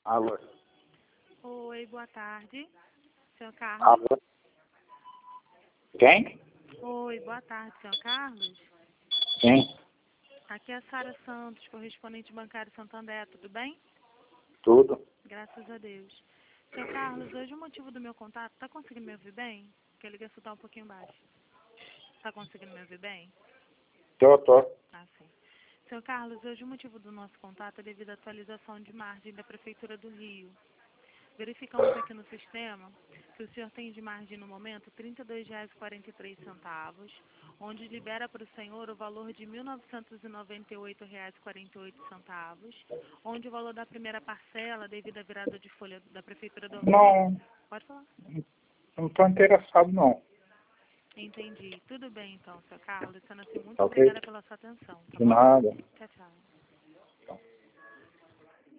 Alô? Oi, boa tarde. Senhor Carlos? Alô? Quem? Oi, boa tarde, senhor Carlos. Sim, Aqui é a Sara Santos, correspondente bancário Santander, tudo bem? tudo. Graças a Deus. Senhor Carlos, hoje o motivo do meu contato, tá conseguindo me ouvir bem? Porque a ligação tá um pouquinho baixa. Tá conseguindo me ouvir bem? Tô. Ah, sim. Senhor Carlos, hoje o motivo do nosso contato é devido à atualização de margem da Prefeitura do Rio. Verificamos aqui no sistema que o senhor tem de margem no momento R$ 32,43, onde libera para o senhor o valor de R$ 1.998,48, onde o valor da primeira parcela, devido à virada de folha da Prefeitura do Rio... Não, Pode falar. não tô interessado, não. Entendi. Tudo bem, então, senhor Carlos. Sendo assim, muito Ok? obrigada pela sua atenção, tá De bom? nada. Tchau, tchau.